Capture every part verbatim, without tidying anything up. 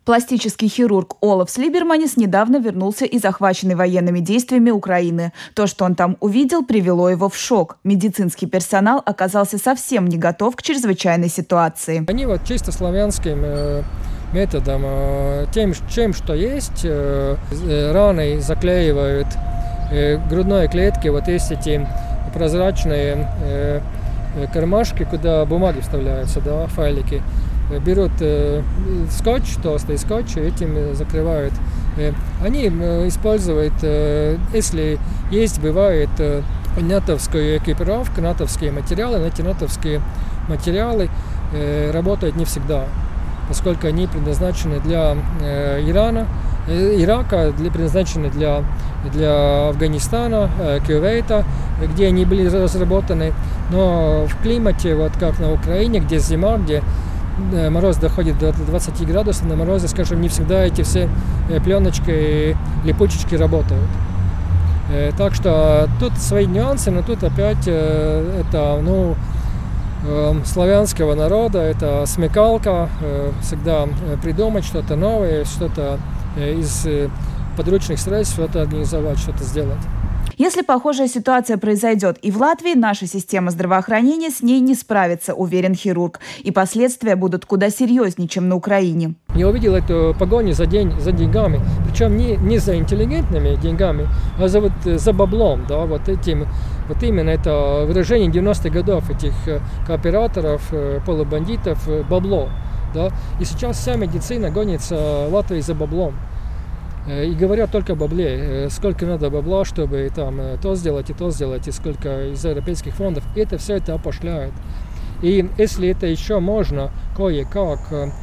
Пластический хирург Олафс Либерманис недавно вернулся из захваченной военными действиями Украины. То, что он там увидел, привело его в шок. Медицинский персонал оказался совсем не готов к чрезвычайной ситуации. Они вот чисто славянским э, методом, э, тем, чем что есть, э, раны заклеивают э, грудной клетки, вот есть эти прозрачные э, кармашки, куда бумаги вставляются, да, файлики. Берут э, скотч, толстый скотч, и этим закрывают. Э, они э, используют, э, если есть, бывает, э, натовскую экипировку, натовские материалы, но эти натовские материалы э, работают не всегда, поскольку они предназначены для э, Ирана, э, Ирака, для, предназначены для, для Афганистана, э, Кувейта, где они были разработаны. Но в климате, вот как на Украине, где зима, где мороз доходит до двадцати градусов, на морозе, скажем, не всегда эти все пленочки и липучечки работают. Так что тут свои нюансы, но тут опять это, ну, славянского народа, это смекалка, всегда придумать что-то новое, что-то из подручных средств, что-то организовать, что-то сделать. Если похожая ситуация произойдет и в Латвии, наша система здравоохранения с ней не справится, уверен хирург. И последствия будут куда серьезнее, чем на Украине. Я увидел эту погоню за, день, за деньгами, причем не, не за интеллигентными деньгами, а за, вот, за баблом. Да, вот, этим, вот именно это выражение девяностых годов этих кооператоров, полубандитов, бабло. Да. И сейчас вся медицина гонится в Латвии за баблом. И говорят только о бабле, сколько надо бабла, чтобы там то сделать и то сделать, и сколько из европейских фондов. И это все это опошляет. И если это еще можно кое-как,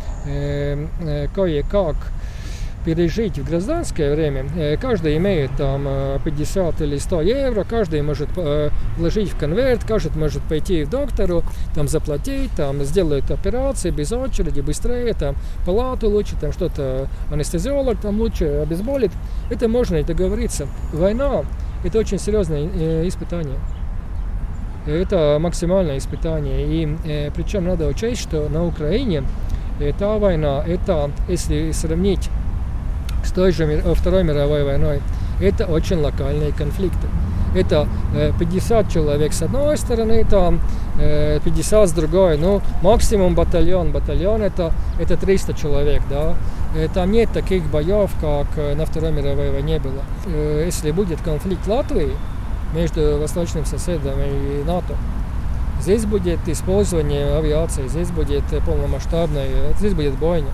э, кое-как пережить в гражданское время, каждый имеет там пятьдесят или сто евро, каждый может вложить в конверт, каждый может пойти к доктору, там заплатить, там сделают операции без очереди, быстрее, там палату лучше, там что-то анестезиолог там лучше обезболит. Это можно и договориться. Война – это очень серьезное испытание. Это максимальное испытание. И причем надо учесть, что на Украине эта война, это, если сравнить с той же Второй мировой войной, это очень локальные конфликты. Это пятьдесят человек с одной стороны, там пятьдесят с другой, ну максимум батальон. Батальон это, это триста человек, да. Там нет таких боев, как на Второй мировой войне было. Если будет конфликт Латвии между восточным соседом и НАТО, здесь будет использование авиации, здесь будет полномасштабная, здесь будет бойня.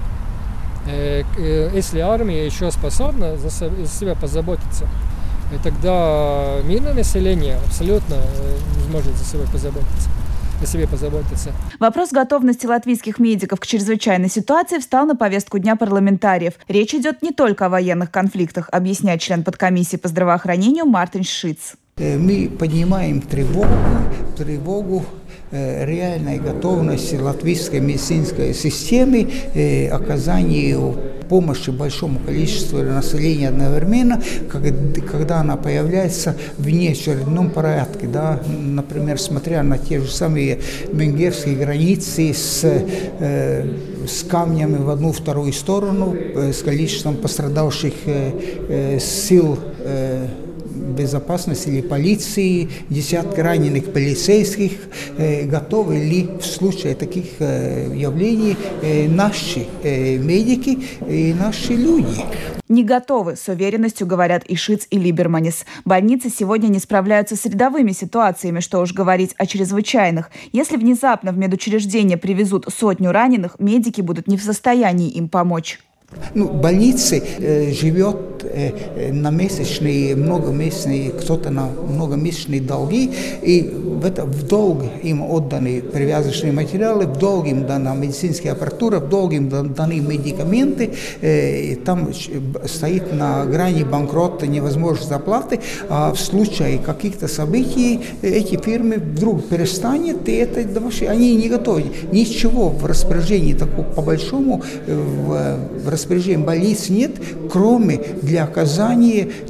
Если армия еще способна за себя позаботиться, тогда мирное население абсолютно не сможет за себя позаботиться. О себе позаботиться. Вопрос готовности латвийских медиков к чрезвычайной ситуации встал на повестку дня парламентариев. Речь идет не только о военных конфликтах, объясняет член подкомиссии по здравоохранению Мартин Шиц. Мы поднимаем тревогу, тревогу реальной готовности латвийской медицинской системы э, оказанию помощи большому количеству населения одновременно, когда, когда она появляется в неочередном порядке. Да? Например, смотря на те же самые венгерские границы с, э, с камнями в одну-вторую сторону, э, с количеством пострадавших э, э, сил э, безопасности или полиции, десятки раненых полицейских, э, готовы ли в случае таких э, явлений э, наши э, медики и наши люди? Не готовы, с уверенностью говорят и Шиц, и Либерманис. Больницы сегодня не справляются с рядовыми ситуациями, что уж говорить о чрезвычайных. Если внезапно в медучреждение привезут сотню раненых, медики будут не в состоянии им помочь. Ну, в больнице э, живет э, на месячные, многомесячные, кто-то на многомесячные долги, и в, это, в долг им отданы привязочные материалы, в долг им дана медицинская аппаратура, в долг им даны медикаменты, э, там стоит на грани банкрота, невозможность заплаты, а в случае каких-то событий эти фирмы вдруг перестанут, и это, они не готовы. Ничего в распоряжении такого, по большому, в, в распоряжении больниц нет, кроме для оказания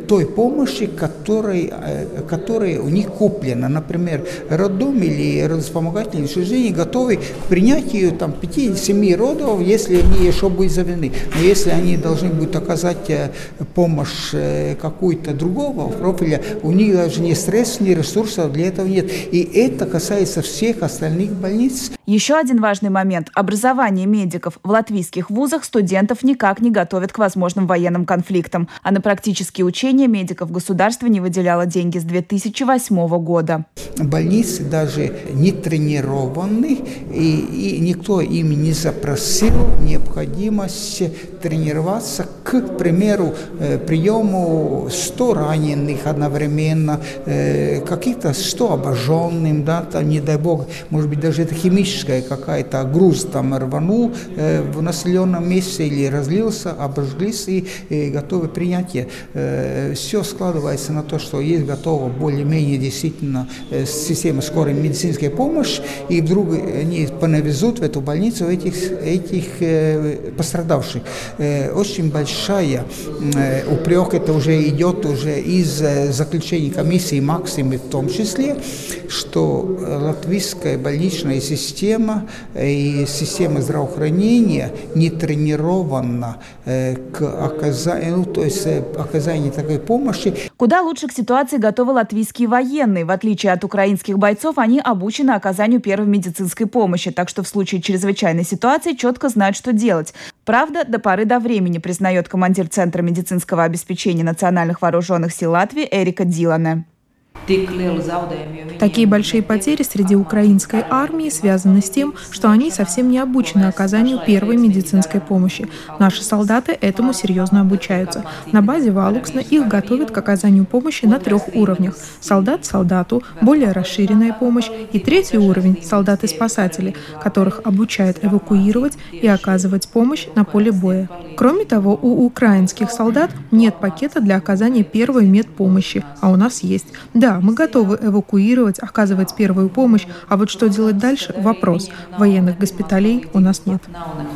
той помощи, которой, которая у них куплена. Например, роддом или родовспомогательные учреждения готовы к принятию там, пяти-семи родов, если они еще будут заведены. Но если они должны будут оказать помощь какую-то другого профиля, у них даже ни средств, ни ресурсов для этого нет. И это касается всех остальных больниц. Еще один важный момент – образование медиков. В латвийских вузах студентов никак не готовят к возможным военным конфликтам, а на практические учения медиков государство не выделяло деньги с две тысячи восьмого года. Больницы даже не тренированы, и, и никто им не запросил необходимость тренироваться, к примеру, приему сто раненых одновременно, каких-то сто обожженным, да, там, не дай бог, может быть, даже это химическая какая-то груз там рванул в населенном месте или разлился, обожглись и, и готовы принятие. Все складывается на то, что есть готова более-менее действительно система скорой медицинской помощи, и вдруг они понавезут в эту больницу этих, этих пострадавших. Очень большая упрек, это уже идет уже из заключений комиссии Максимы в том числе, что латвийская больничная система и система здравоохранения не тренирована к оказанию, ну, то есть оказанию такой помощи. Куда лучше к ситуации готовы латвийские военные. В отличие от украинских бойцов, они обучены оказанию первой медицинской помощи, так что в случае чрезвычайной ситуации четко знают, что делать. Правда, до поры до времени, признает командир Центра медицинского обеспечения национальных вооруженных сил Латвии Эрика Дилане. Такие большие потери среди украинской армии связаны с тем, что они совсем не обучены оказанию первой медицинской помощи. Наши солдаты этому серьезно обучаются. На базе Валуксна их готовят к оказанию помощи на трех уровнях. Солдат солдату, более расширенная помощь и третий уровень – солдаты-спасатели, которых обучают эвакуировать и оказывать помощь на поле боя. Кроме того, у украинских солдат нет пакета для оказания первой медпомощи, а у нас есть. Да, мы готовы эвакуировать, оказывать первую помощь, а вот что делать дальше – вопрос. Военных госпиталей у нас нет.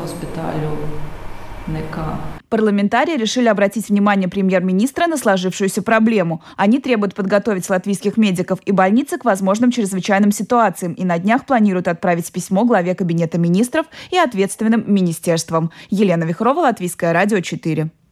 Парламентарии решили обратить внимание премьер-министра на сложившуюся проблему. Они требуют подготовить латвийских медиков и больницы к возможным чрезвычайным ситуациям и на днях планируют отправить письмо главе Кабинета министров и ответственным министерствам. Елена Вихрова, Латвийское радио четыре.